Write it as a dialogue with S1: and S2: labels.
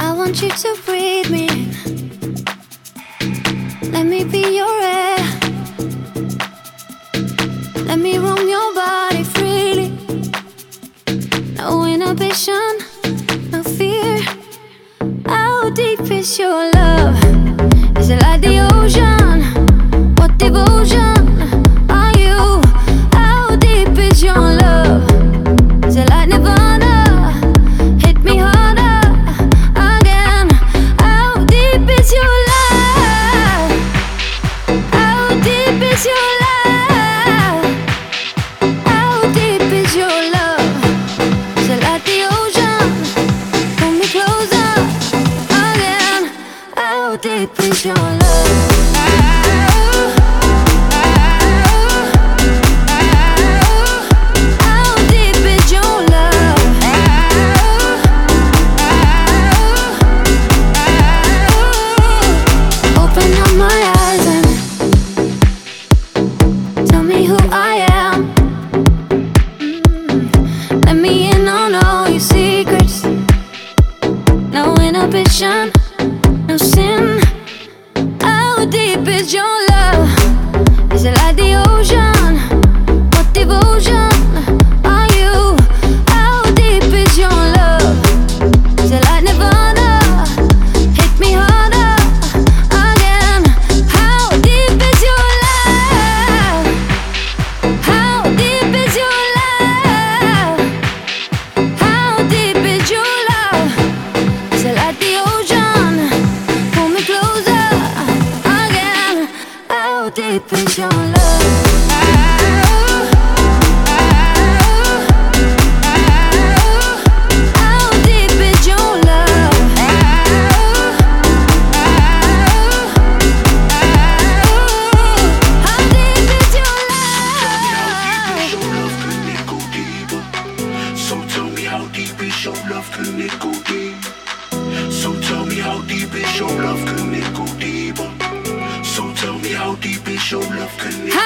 S1: I want you to breathe me. Let me be your air. Let me roam your body freely. No inhibition, no fear. How deep is your love? Is it like the ocean? What devotion are you? How deep is your love? Is it like Nirvana? Hit me harder again. How deep is your love? How deep is your love? How deep is your love? Is it like the ocean? Pull me closer again. How deep is your love? No sin. How deep is your love? Is it like the ocean? What devotion are you? How deep is your love? Is it like Nirvana? Hit me harder again. How deep is your love? How deep is your love? How deep is your love? Is it like the ocean? Pull me closer again. How deep is your love? How deep is your love? How deep is your love?
S2: So tell me how deep is your love, can it go deep? So tell me how deep is your love, can it go deeper? So tell me how deep is your love, can it go deeper?